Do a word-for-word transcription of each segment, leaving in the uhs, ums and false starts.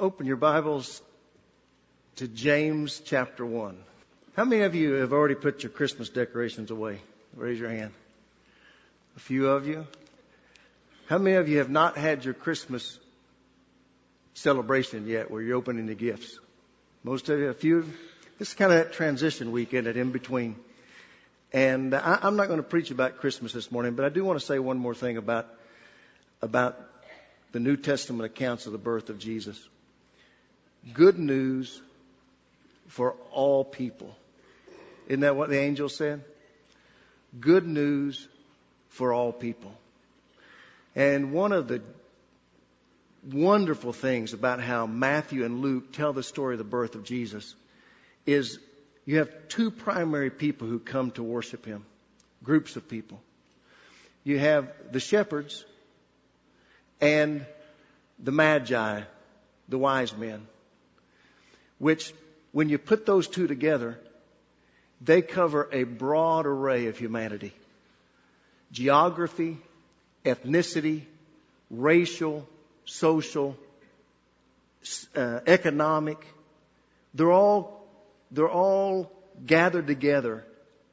Open your Bibles to James chapter one. How many of you have already put your Christmas decorations away? Raise your hand. A few of you. How many of you have not had your Christmas celebration yet where you're opening the gifts? Most of you, a few. This is kind of that transition weekend at in between. And I, I'm not going to preach about Christmas this morning, but I do want to say one more thing about, about the New Testament accounts of the birth of Jesus. Good news for all people. Isn't that what the angel said? Good news for all people. And one of the wonderful things about how Matthew and Luke tell the story of the birth of Jesus is you have two primary people who come to worship him, groups of people. You have the shepherds and the magi, the wise men, which when you put those two together, they cover a broad array of humanity. Geography, ethnicity, racial, social, uh, economic. They're all, they're all gathered together,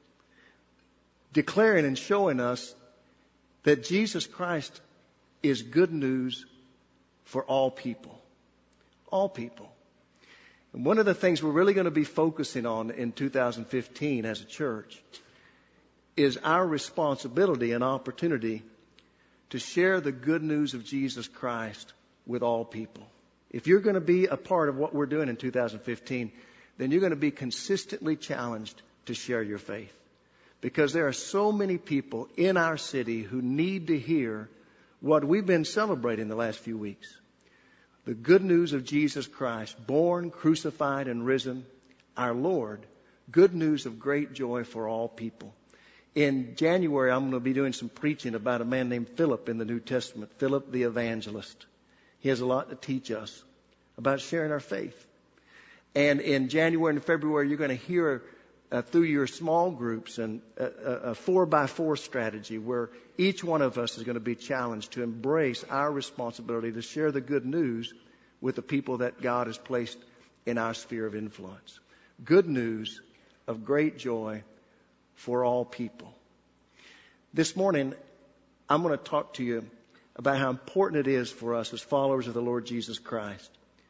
declaring and showing us that Jesus Christ is good news for all people. All people. And one of the things we're really going to be focusing on in two thousand fifteen as a church is our responsibility and opportunity to share the good news of Jesus Christ with all people. If you're going to be a part of what we're doing in two thousand fifteen, then you're going to be consistently challenged to share your faith. Because there are so many people in our city who need to hear what we've been celebrating the last few weeks. The good news of Jesus Christ, born, crucified, and risen, our Lord. Good news of great joy for all people. In January, I'm going to be doing some preaching about a man named Philip in the New Testament, Philip the evangelist. He has a lot to teach us about sharing our faith. And in January and February, you're going to hear uh, through your small groups and a, a, a four by four strategy where each one of us is going to be challenged to embrace our responsibility to share the good news with the people that God has placed in our sphere of influence. Good news of great joy for all people. This morning, I'm going to talk to you about how important it is for us as followers of the Lord Jesus Christ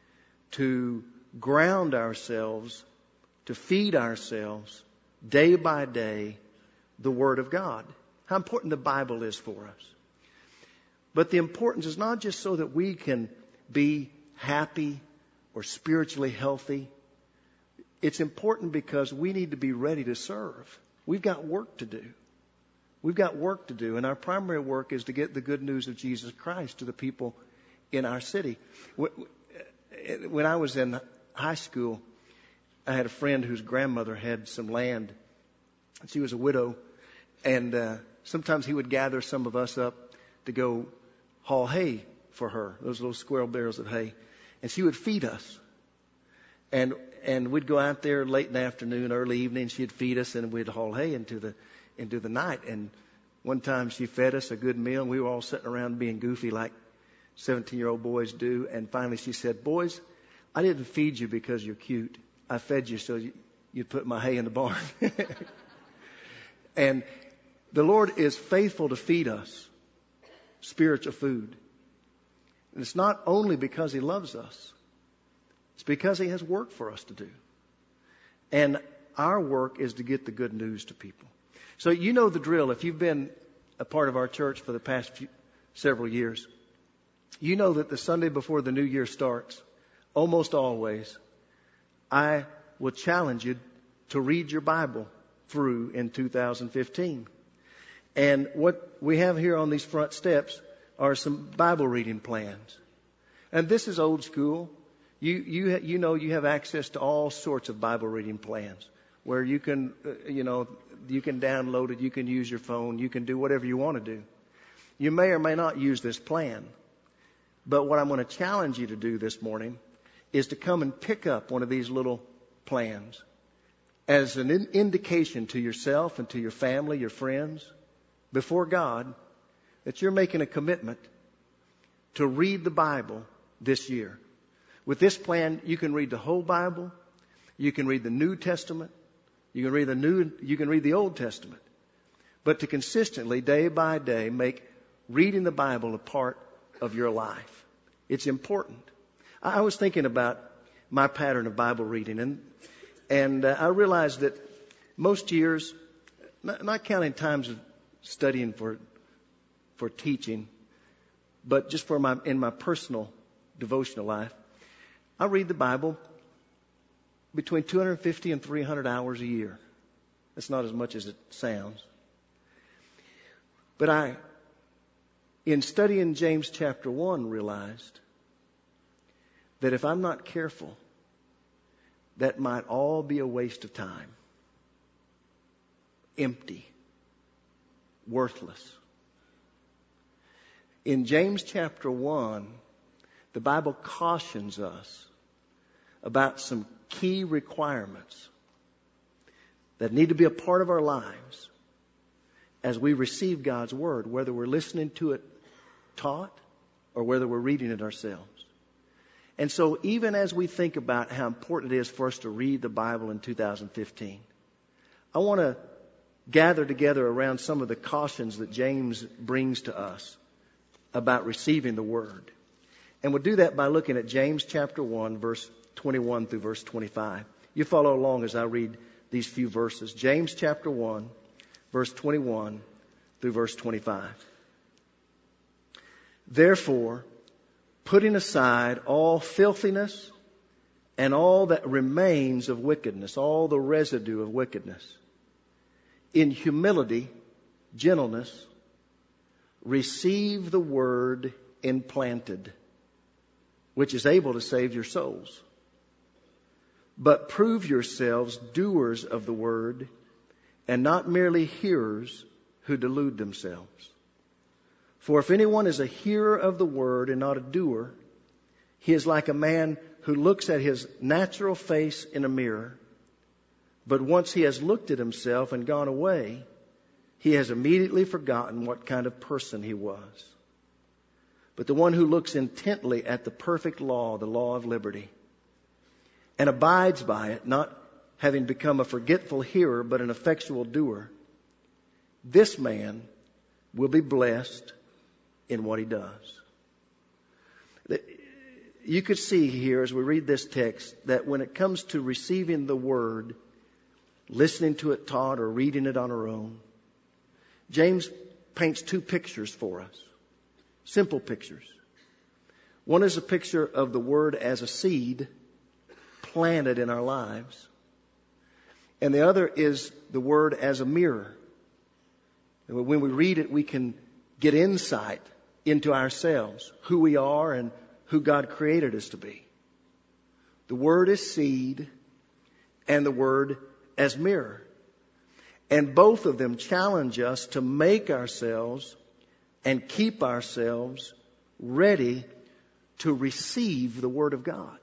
to ground ourselves, to feed ourselves day by day the Word of God. How important the Bible is for us. But the importance is not just so that we can be happy or spiritually healthy. It's important because we need to be ready to serve. We've got work to do. We've got work to do. And our primary work is to get the good news of Jesus Christ to the people in our city. When I was in high school, I had a friend whose grandmother had some land. She was a widow. And uh, sometimes he would gather some of us up to go haul hay for her, those little squirrel barrels of hay. And she would feed us. And and we'd go out there late in the afternoon, early evening. She'd feed us, and we'd haul hay into the into the night. And one time she fed us a good meal, and we were all sitting around being goofy like seventeen-year-old boys do. And finally she said, "Boys, I didn't feed you because you're cute. I fed you so you, you'd put my hay in the barn." And the Lord is faithful to feed us spiritual food. And it's not only because He loves us. It's because He has work for us to do. And our work is to get the good news to people. So you know the drill. If you've been a part of our church for the past few, several years, you know that the Sunday before the new year starts, almost always, I will challenge you to read your Bible through in two thousand fifteen. And what we have here on these front steps are some Bible reading plans. And this is old school. You you you know you have access to all sorts of Bible reading plans where you can uh, you know you can download it, you can use your phone, you can do whatever you want to do. You may or may not use this plan. But what I'm going to challenge you to do this morning is to come and pick up one of these little plans as an in- indication to yourself and to your family, your friends, before God, that you're making a commitment to read the Bible this year. With this plan, you can read the whole Bible. You can read the New Testament. You can read the New, you can read the Old Testament. But to consistently, day by day, make reading the Bible a part of your life. It's important. I was thinking about my pattern of Bible reading, and and uh, I realized that most years, not, not counting times of studying for for teaching, but just for my in my personal devotional life, I read the Bible between two hundred fifty and three hundred hours a year. That's not as much as it sounds. But I, in studying James chapter one, realized that if I'm not careful, that might all be a waste of time. Empty. Worthless. In James chapter one, the Bible cautions us about some key requirements that need to be a part of our lives as we receive God's Word, whether we're listening to it taught or whether we're reading it ourselves. And so even as we think about how important it is for us to read the Bible in two thousand fifteen, I want to gather together around some of the cautions that James brings to us about receiving the Word. And we'll do that by looking at James chapter one, verse twenty-one through verse twenty-five. You follow along as I read these few verses. James chapter one, verse twenty-one through verse twenty-five. Therefore, putting aside all filthiness and all that remains of wickedness, all the residue of wickedness, in humility, gentleness, receive the word implanted, which is able to save your souls. But prove yourselves doers of the word, and not merely hearers who delude themselves. For if anyone is a hearer of the word and not a doer, he is like a man who looks at his natural face in a mirror, but once he has looked at himself and gone away, he has immediately forgotten what kind of person he was. But the one who looks intently at the perfect law, the law of liberty, and abides by it, not having become a forgetful hearer, but an effectual doer, this man will be blessed in what he does. You could see here as we read this text that when it comes to receiving the word, listening to it taught or reading it on our own, James paints two pictures for us. Simple pictures. One is a picture of the word as a seed planted in our lives. And the other is the word as a mirror. And when we read it, we can get insight into ourselves, who we are and who God created us to be. The word is seed and the word as mirror. And both of them challenge us to make ourselves and keep ourselves ready to receive the Word of God.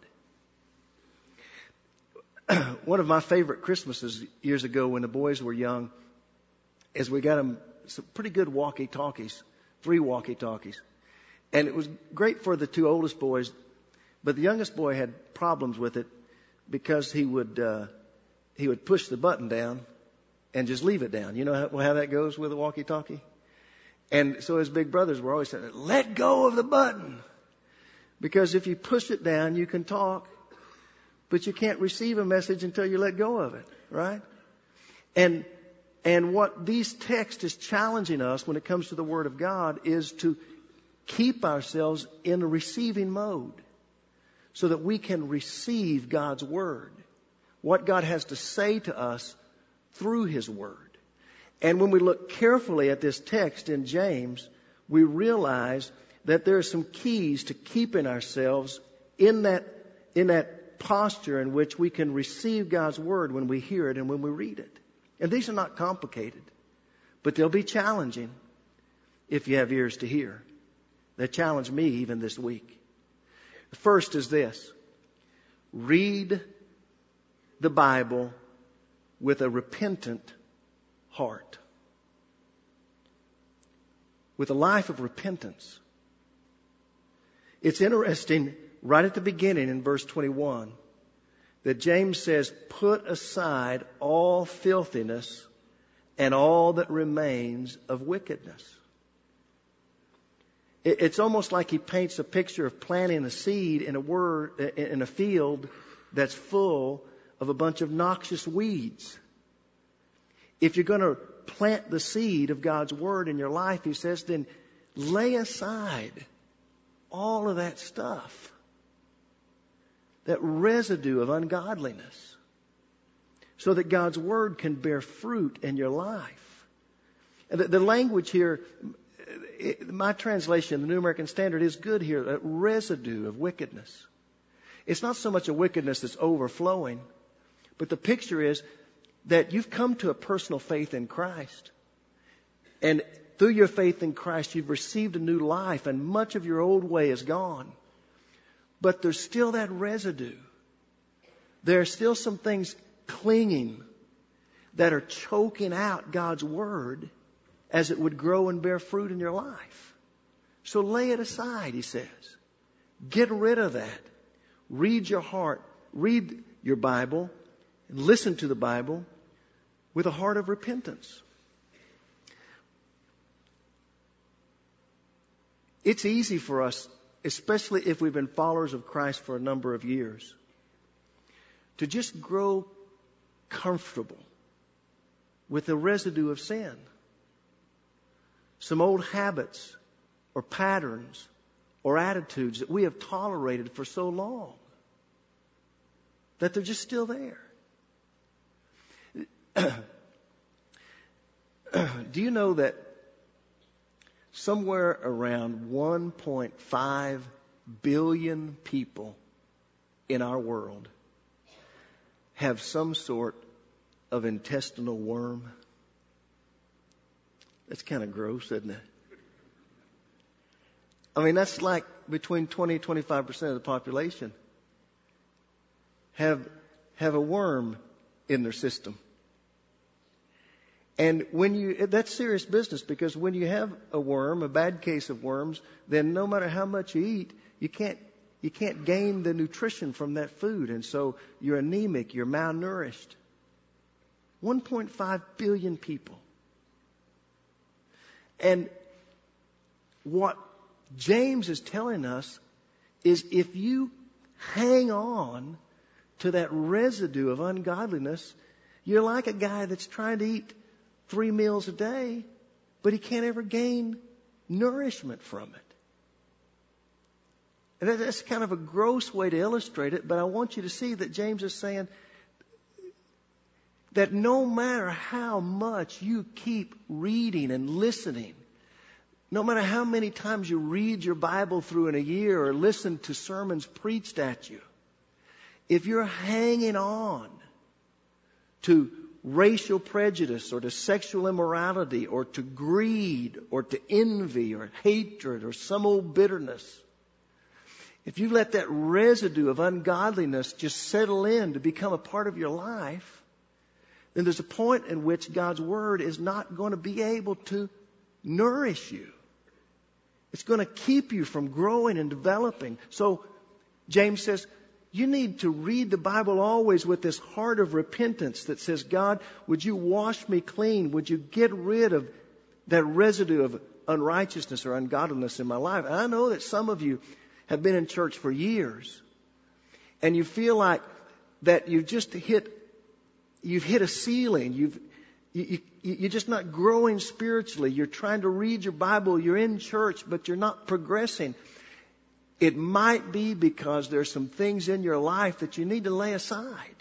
One of my favorite Christmases years ago when the boys were young is we got them some pretty good walkie-talkies, three walkie-talkies. And it was great for the two oldest boys, but the youngest boy had problems with it because he would uh, he would push the button down and just leave it down. You know how, how that goes with a walkie-talkie? And so his big brothers were always saying, let go of the button. Because if you push it down, you can talk, but you can't receive a message until you let go of it, right? And and what these texts is challenging us when it comes to the Word of God is to keep ourselves in a receiving mode so that we can receive God's Word, what God has to say to us through His Word. And when we look carefully at this text in James, we realize that there are some keys to keeping ourselves in that, in that posture in which we can receive God's Word when we hear it and when we read it. And these are not complicated, but they'll be challenging if you have ears to hear. They challenge me even this week. The first is this: read the Bible with a repentant heart. With a life of repentance. It's interesting right at the beginning in verse twenty-one that James says, put aside all filthiness and all that remains of wickedness. It's almost like he paints a picture of planting a seed in a word, in a field that's full of a bunch of noxious weeds. If you're going to plant the seed of God's word in your life, he says, then lay aside all of that stuff, that residue of ungodliness, so that God's word can bear fruit in your life. And the, the language here, it, my translation, the New American Standard, is good here, a residue of wickedness. It's not so much a wickedness that's overflowing, but the picture is that you've come to a personal faith in Christ. And through your faith in Christ, you've received a new life, and much of your old way is gone. But there's still that residue. There are still some things clinging that are choking out God's word as it would grow and bear fruit in your life. So lay it aside, he says. Get rid of that. Read your heart. Read your Bible. And listen to the Bible with a heart of repentance. It's easy for us, especially if we've been followers of Christ for a number of years, to just grow comfortable with the residue of sin. Some old habits or patterns or attitudes that we have tolerated for so long that they're just still there. Do you know that somewhere around one point five billion people in our world have some sort of intestinal worm? That's kind of gross, isn't it? I mean, that's like between twenty and twenty-five percent of the population have have a worm in their system. And when you, that's serious business, because when you have a worm, a bad case of worms, then no matter how much you eat, you can't, you can't gain the nutrition from that food. And so you're anemic, you're malnourished. one point five billion people. And what James is telling us is if you hang on to that residue of ungodliness, you're like a guy that's trying to eat three meals a day, but he can't ever gain nourishment from it. And that's kind of a gross way to illustrate it, but I want you to see that James is saying that no matter how much you keep reading and listening, no matter how many times you read your Bible through in a year or listen to sermons preached at you, if you're hanging on to racial prejudice or to sexual immorality or to greed or to envy or hatred or some old bitterness, if you let that residue of ungodliness just settle in to become a part of your life, then there's a point in which God's word is not going to be able to nourish you. It's going to keep you from growing and developing. So James says, you need to read the Bible always with this heart of repentance that says, God, would you wash me clean? Would you get rid of that residue of unrighteousness or ungodliness in my life? And I know that some of you have been in church for years, and you feel like that you've just hit, you've hit a ceiling. You've, you, you, you're just not growing spiritually. You're trying to read your Bible. You're in church, but you're not progressing. It might be because there's some things in your life that you need to lay aside.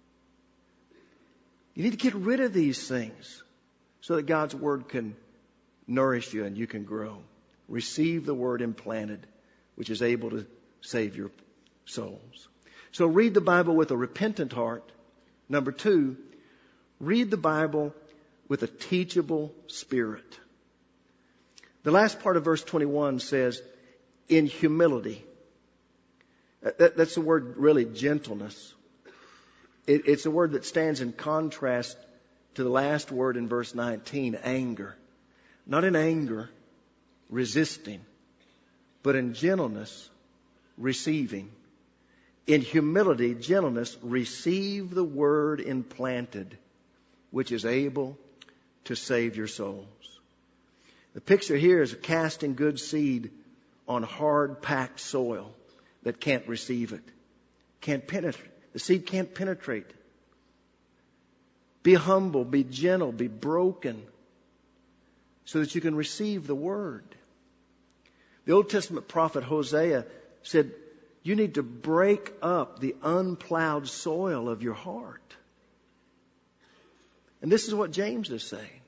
You need to get rid of these things so that God's word can nourish you and you can grow. Receive the word implanted, which is able to save your souls. So read the Bible with a repentant heart. Number two, read the Bible with a teachable spirit. The last part of verse twenty-one says, in humility. That, that's the word really, gentleness. It, it's a word that stands in contrast to the last word in verse nineteen, anger. Not in anger, resisting, but in gentleness, receiving. In humility, gentleness, receive the word implanted, which is able to save your souls. The picture here is casting good seed on hard packed soil that can't receive it. Can't penetrate. The seed can't penetrate. Be humble, be gentle, be broken so that you can receive the word. The Old Testament prophet Hosea said, you need to break up the unplowed soil of your heart. And this is what James is saying.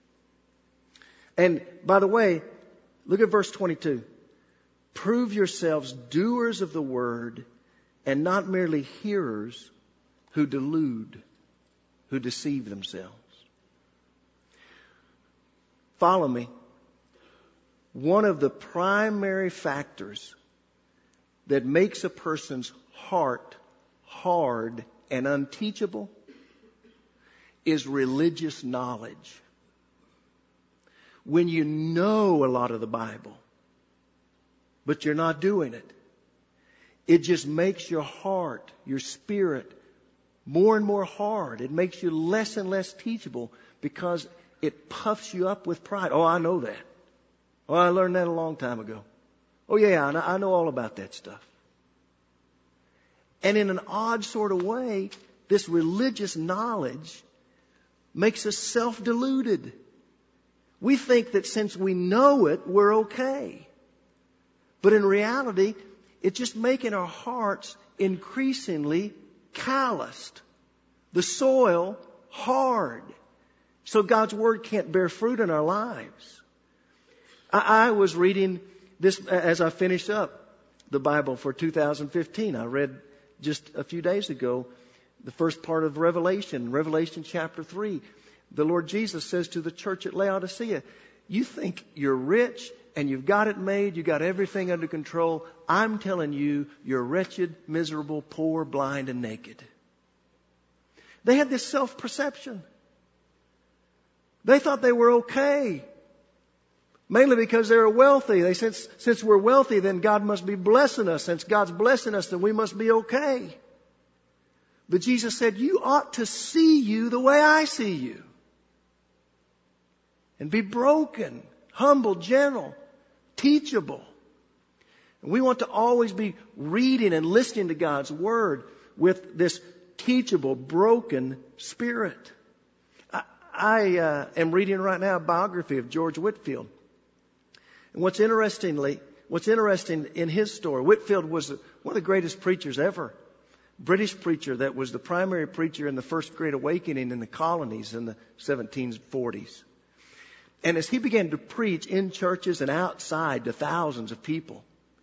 And by the way, look at verse twenty-two. Prove yourselves doers of the word and not merely hearers who delude, who deceive themselves. Follow me. One of the primary factors that makes a person's heart hard and unteachable is religious knowledge. When you know a lot of the Bible, but you're not doing it, it just makes your heart, your spirit, more and more hard. It makes you less and less teachable because it puffs you up with pride. Oh, I know that. Oh, I learned that a long time ago. Oh, yeah, I know all about that stuff. And in an odd sort of way, this religious knowledge makes us self-deluded. We think that since we know it, we're okay. But in reality, it's just making our hearts increasingly calloused. The soil hard. So God's Word can't bear fruit in our lives. I, I was reading this as I finished up the Bible for two thousand fifteen. I read just a few days ago the first part of Revelation, Revelation chapter three. The Lord Jesus says to the church at Laodicea, you think you're rich and you've got it made, you got everything under control. I'm telling you, you're wretched, miserable, poor, blind, and naked. They had this self-perception. They thought they were okay. Mainly because they were wealthy. They said, since we're wealthy, then God must be blessing us. Since God's blessing us, then we must be okay. But Jesus said, you ought to see you the way I see you. And be broken, humble, gentle, teachable. And we want to always be reading and listening to God's Word with this teachable, broken spirit. I, I uh, am reading right now a biography of George Whitefield. And what's interestingly, what's interesting in his story, Whitefield was one of the greatest preachers ever. British preacher that was the primary preacher in the First Great Awakening in the colonies in the seventeen forties. And as he began to preach in churches and outside to thousands of people,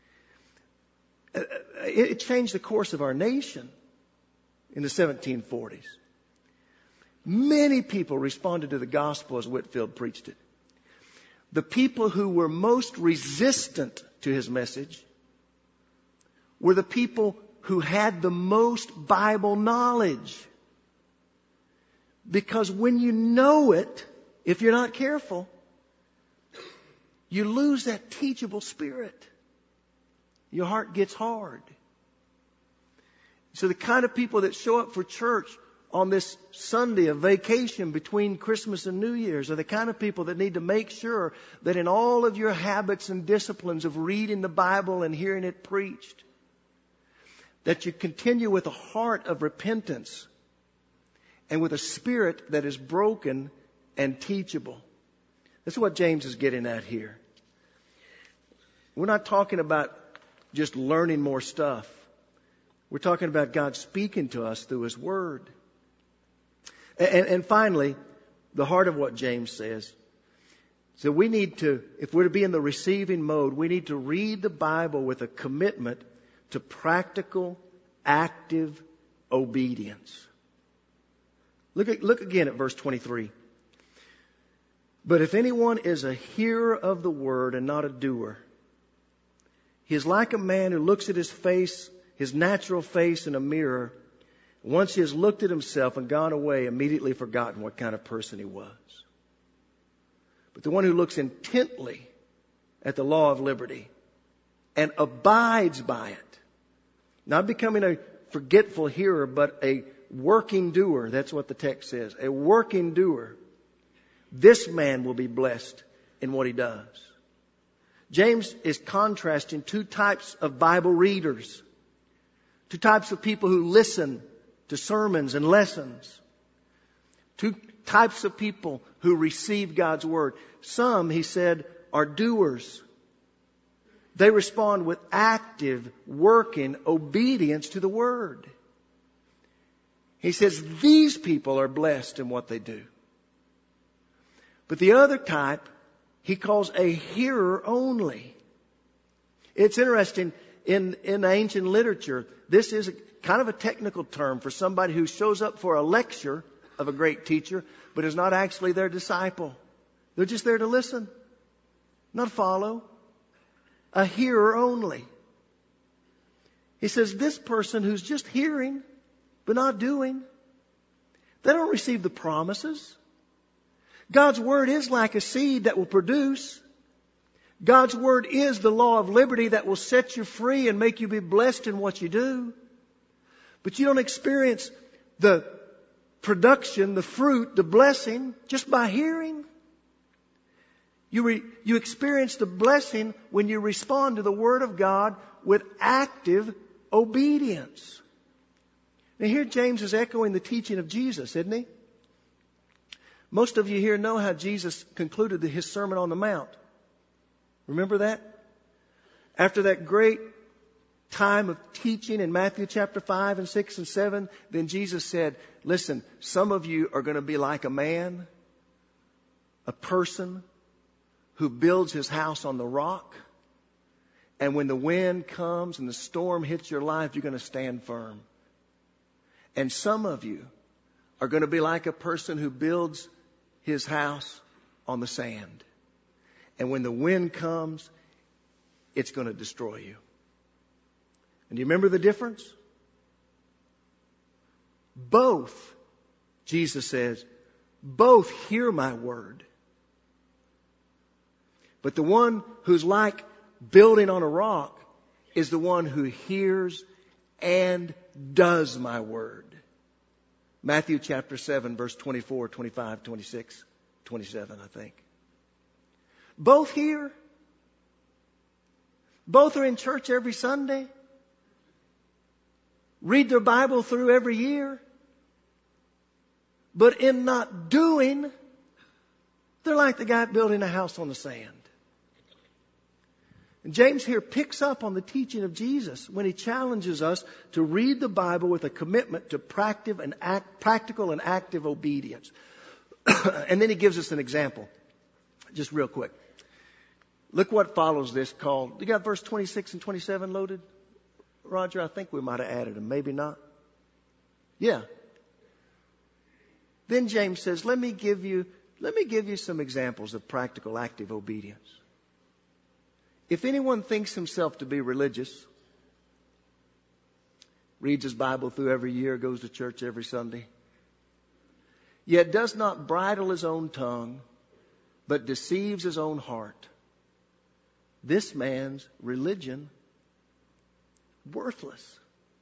it changed the course of our nation in the seventeen forties. Many people responded to the gospel as Whitefield preached it. The people who were most resistant to his message were the people who had the most Bible knowledge. Because when you know it, if you're not careful, you lose that teachable spirit. Your heart gets hard. So the kind of people that show up for church on this Sunday of vacation between Christmas and New Year's are the kind of people that need to make sure that in all of your habits and disciplines of reading the Bible and hearing it preached, that you continue with a heart of repentance and with a spirit that is broken and teachable. That's what James is getting at here. We're not talking about just learning more stuff. We're talking about God speaking to us through His Word. And, and finally, the heart of what James says. So we need to, if we're to be in the receiving mode, we need to read the Bible with a commitment to practical, active obedience. Look at, look again at verse twenty-three. But if anyone is a hearer of the word and not a doer, he is like a man who looks at his face, his natural face in a mirror. Once he has looked at himself and gone away, immediately forgotten what kind of person he was. But the one who looks intently at the law of liberty and abides by it. Not becoming a forgetful hearer, but a working doer. That's what the text says. A working doer. This man will be blessed in what he does. James is contrasting two types of Bible readers. Two types of people who listen to sermons and lessons. Two types of people who receive God's Word. Some, he said, are doers. They respond with active, working obedience to the Word. He says these people are blessed in what they do. But the other type, he calls a hearer only. It's interesting, in, in ancient literature, this is a, kind of a technical term for somebody who shows up for a lecture of a great teacher, but is not actually their disciple. They're just there to listen, not follow. A hearer only. He says this person who's just hearing, but not doing, they don't receive the promises. God's Word is like a seed that will produce. God's Word is the law of liberty that will set you free and make you be blessed in what you do. But you don't experience the production, the fruit, the blessing just by hearing. You, re, you experience the blessing when you respond to the Word of God with active obedience. Now here James is echoing the teaching of Jesus, isn't he? Most of you here know how Jesus concluded his Sermon on the Mount. Remember that? After that great time of teaching in Matthew chapter five and six and seven, then Jesus said, listen, some of you are going to be like a man, a person who builds his house on the rock. And when the wind comes and the storm hits your life, you're going to stand firm. And some of you are going to be like a person who builds his house on the sand. And when the wind comes, it's going to destroy you. And do you remember the difference? Both, Jesus says, both hear my word. But the one who's like building on a rock is the one who hears and does my word. Matthew chapter seven, verse twenty-four, twenty-five, twenty-six, twenty-seven, I think. Both hear. Both are in church every Sunday. Read their Bible through every year. But in not doing, they're like the guy building a house on the sand. And James here picks up on the teaching of Jesus when he challenges us to read the Bible with a commitment to practical and, act, practical and active obedience. And then he gives us an example, just real quick. Look what follows this called. You got verse twenty-six and twenty-seven loaded? Roger, I think we might have added them. Maybe not. Yeah. Then James says, let me give you, let me give you some examples of practical active obedience. If anyone thinks himself to be religious, reads his Bible through every year, goes to church every Sunday, yet does not bridle his own tongue, but deceives his own heart, this man's religion worthless.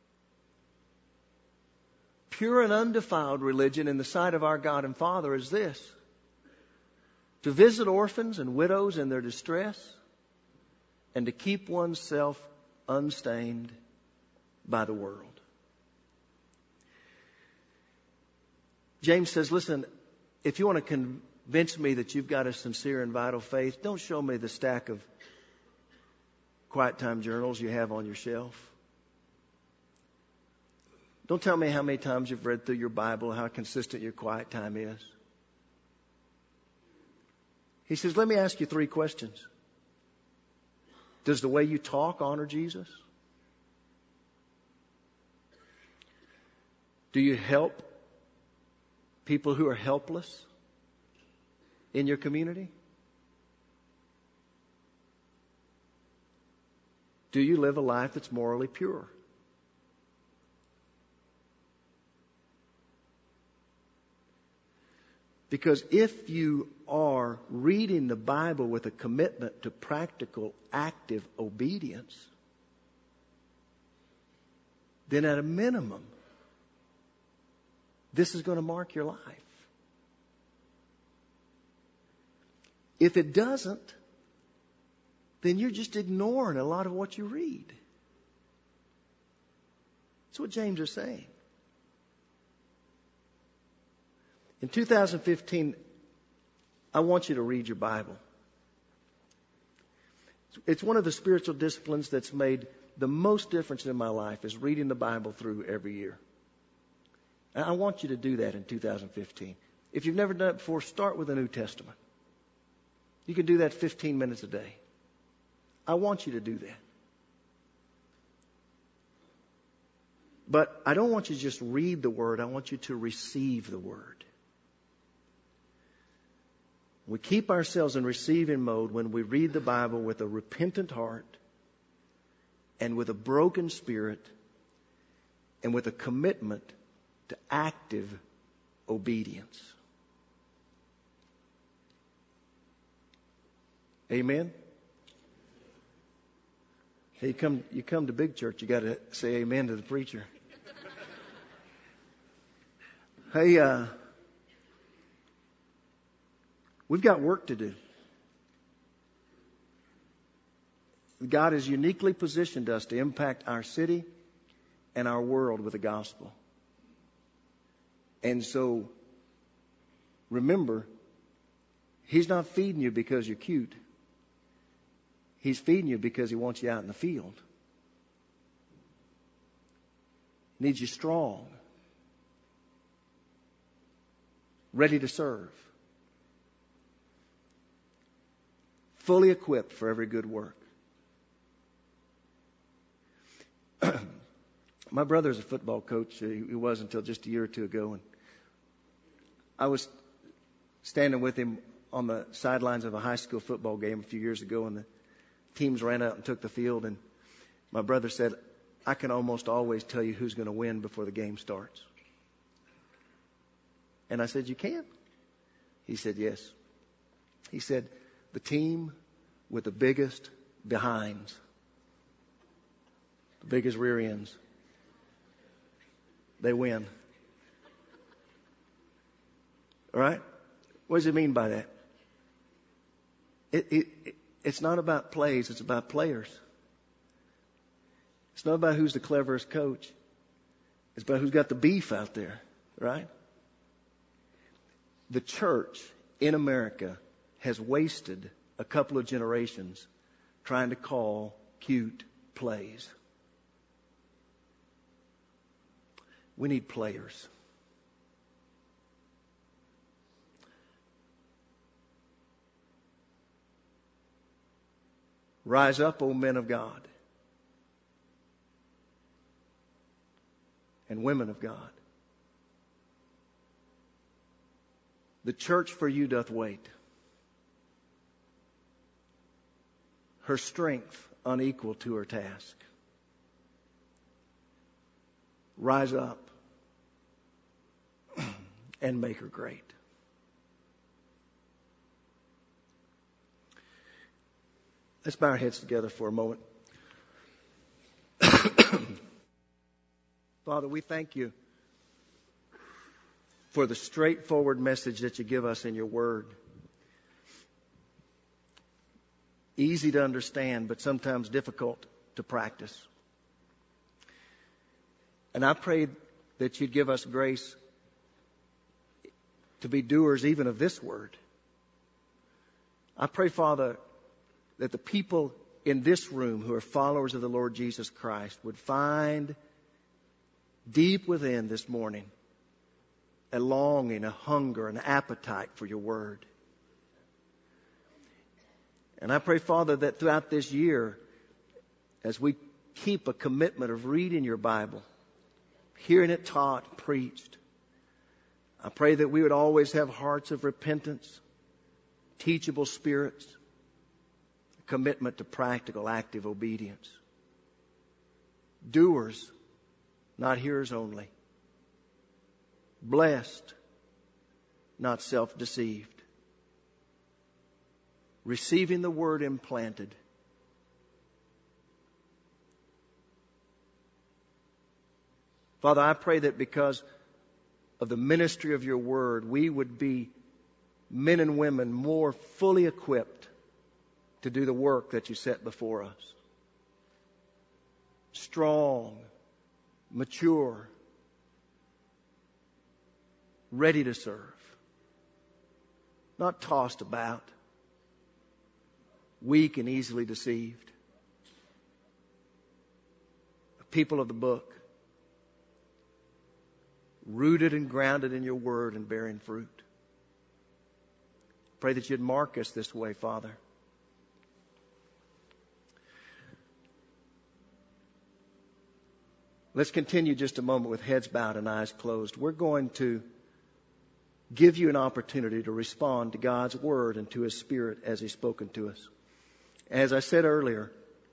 Pure and undefiled religion in the sight of our God and Father is this: to visit orphans and widows in their distress, and to keep oneself unstained by the world. James says, listen, if you want to convince me that you've got a sincere and vital faith, don't show me the stack of quiet time journals you have on your shelf. Don't tell me how many times you've read through your Bible, how consistent your quiet time is. He says, let me ask you three questions. Does the way you talk honor Jesus? Do you help people who are helpless in your community? Do you live a life that's morally pure? Because if you are reading the Bible with a commitment to practical, active obedience, then at a minimum, this is going to mark your life. If it doesn't, then you're just ignoring a lot of what you read. That's what James is saying. In two thousand fifteen, I want you to read your Bible. It's one of the spiritual disciplines that's made the most difference in my life, is reading the Bible through every year. And I want you to do that in two thousand fifteen. If you've never done it before, start with the New Testament. You can do that fifteen minutes a day. I want you to do that. But I don't want you to just read the Word. I want you to receive the Word. We keep ourselves in receiving mode when we read the Bible with a repentant heart and with a broken spirit and with a commitment to active obedience. Amen? Hey, you come, you come to big church, you got to say amen to the preacher. Hey, uh, we've got work to do. God has uniquely positioned us to impact our city and our world with the gospel. And so, remember, He's not feeding you because you're cute. He's feeding you because He wants you out in the field. He needs you strong, ready to serve, fully equipped for every good work. My brother's a football coach. He was until just a year or two ago. And I was standing with him on the sidelines of a high school football game a few years ago, and the teams ran out and took the field. And my brother said, I can almost always tell you who's going to win before the game starts. And I said, you can? He said, yes. He said, the team with the biggest behinds, the biggest rear ends, they win. All right? What does it mean by that? It, it, it, it's not about plays, it's about players. It's not about who's the cleverest coach. It's about who's got the beef out there, right? The church in America has wasted a couple of generations trying to call cute plays. We need players. Rise up, O men of God, and women of God. The church for you doth wait. Her strength unequal to her task. Rise up and make her great. Let's bow our heads together for a moment. Father, we thank you for the straightforward message that you give us in your word. Easy to understand, but sometimes difficult to practice. And I pray that you'd give us grace to be doers even of this word. I pray, Father, that the people in this room who are followers of the Lord Jesus Christ would find deep within this morning a longing, a hunger, an appetite for your word. And I pray, Father, that throughout this year, as we keep a commitment of reading your Bible, hearing it taught, preached, I pray that we would always have hearts of repentance, teachable spirits, a commitment to practical, active obedience. Doers, not hearers only. Blessed, not self-deceived. Receiving the word implanted. Father, I pray that because of the ministry of your word, we would be men and women more fully equipped to do the work that you set before us. Strong, mature, ready to serve. Not tossed about, weak and easily deceived. A people of the book, rooted and grounded in your word and bearing fruit. Pray that you'd mark us this way, Father. Let's continue just a moment with heads bowed and eyes closed. We're going to give you an opportunity to respond to God's word and to his Spirit as he's spoken to us. As I said earlier,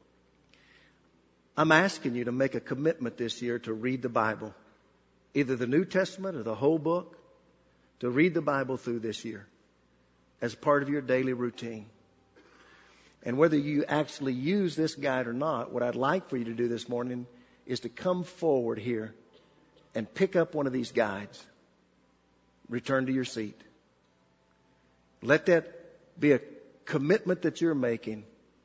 I'm asking you to make a commitment this year to read the Bible. Either the New Testament or the whole book. To read the Bible through this year as part of your daily routine. And whether you actually use this guide or not, what I'd like for you to do this morning is to come forward here and pick up one of these guides. Return to your seat. Let that be a commitment that you're making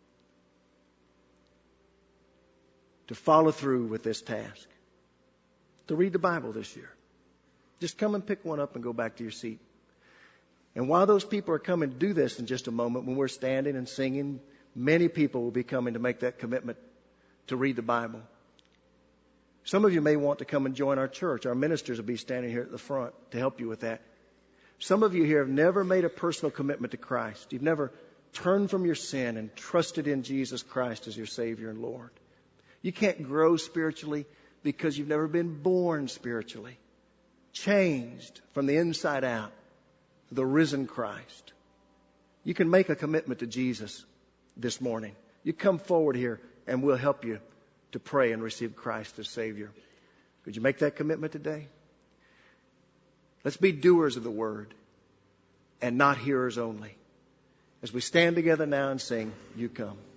to follow through with this task. To read the Bible this year. Just come and pick one up and go back to your seat. And while those people are coming to do this in just a moment, when we're standing and singing, many people will be coming to make that commitment to read the Bible. Some of you may want to come and join our church. Our ministers will be standing here at the front to help you with that. Some of you here have never made a personal commitment to Christ. You've never turned from your sin and trusted in Jesus Christ as your Savior and Lord. You can't grow spiritually because you've never been born spiritually. Changed from the inside out. The risen Christ. You can make a commitment to Jesus this morning. You come forward here and we'll help you to pray and receive Christ as Savior. Could you make that commitment today? Let's be doers of the word and not hearers only. As we stand together now and sing, you come.